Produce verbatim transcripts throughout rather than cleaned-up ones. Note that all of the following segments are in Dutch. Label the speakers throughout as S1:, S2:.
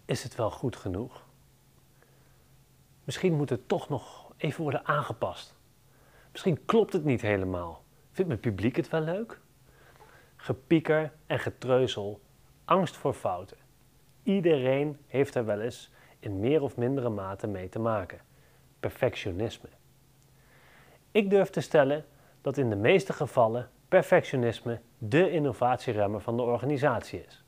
S1: is het wel goed genoeg? Misschien moet het toch nog even worden aangepast. Misschien klopt het niet helemaal. Vindt mijn publiek het wel leuk? Gepieker en getreuzel, angst voor fouten. Iedereen heeft er wel eens in meer of mindere mate mee te maken. Perfectionisme. Ik durf te stellen dat in de meeste gevallen perfectionisme de innovatieremmer van de organisatie is.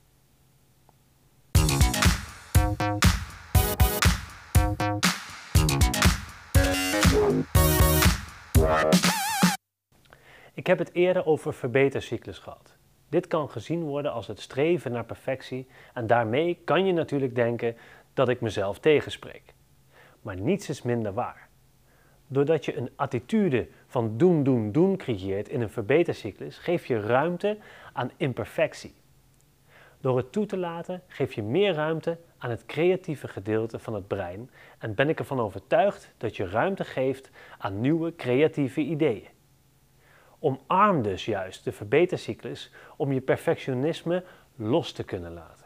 S1: Ik heb het eerder over verbetercyclus gehad. Dit kan gezien worden als het streven naar perfectie en daarmee kan je natuurlijk denken dat ik mezelf tegenspreek. Maar niets is minder waar. Doordat je een attitude van doen, doen, doen creëert in een verbetercyclus, geef je ruimte aan imperfectie. Door het toe te laten, geef je meer ruimte aan het creatieve gedeelte van het brein en ben ik ervan overtuigd dat je ruimte geeft aan nieuwe creatieve ideeën. Omarm dus juist de verbetercyclus om je perfectionisme los te kunnen laten.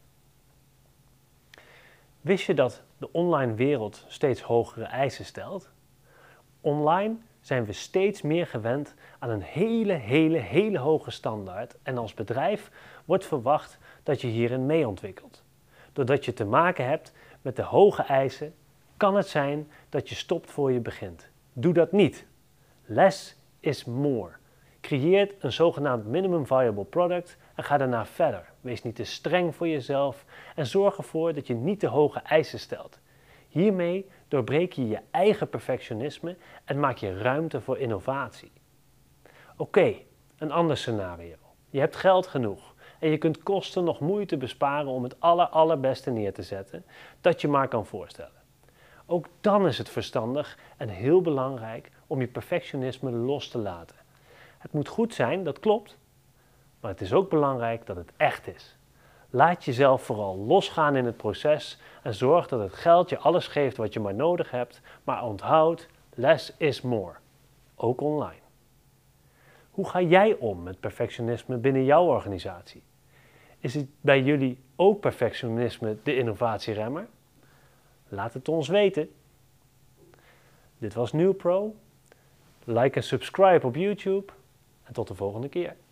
S1: Wist je dat de online wereld steeds hogere eisen stelt? Online zijn we steeds meer gewend aan een hele, hele, hele hoge standaard en als bedrijf wordt verwacht dat je hierin mee ontwikkelt. Doordat je te maken hebt met de hoge eisen, kan het zijn dat je stopt voor je begint. Doe dat niet. Less is more. Creëer een zogenaamd minimum viable product en ga daarna verder. Wees niet te streng voor jezelf en zorg ervoor dat je niet te hoge eisen stelt. Hiermee doorbreek je je eigen perfectionisme en maak je ruimte voor innovatie. Oké, okay, een ander scenario. Je hebt geld genoeg en je kunt kosten nog moeite besparen om het aller, allerbeste neer te zetten dat je maar kan voorstellen. Ook dan is het verstandig en heel belangrijk om je perfectionisme los te laten. Het moet goed zijn, dat klopt, maar het is ook belangrijk dat het echt is. Laat jezelf vooral losgaan in het proces en zorg dat het geld je alles geeft wat je maar nodig hebt, maar onthoud, less is more, ook online. Hoe ga jij om met perfectionisme binnen jouw organisatie? Is het bij jullie ook perfectionisme de innovatieremmer? Laat het ons weten. Dit was NewPro. Like en subscribe op YouTube en tot de volgende keer.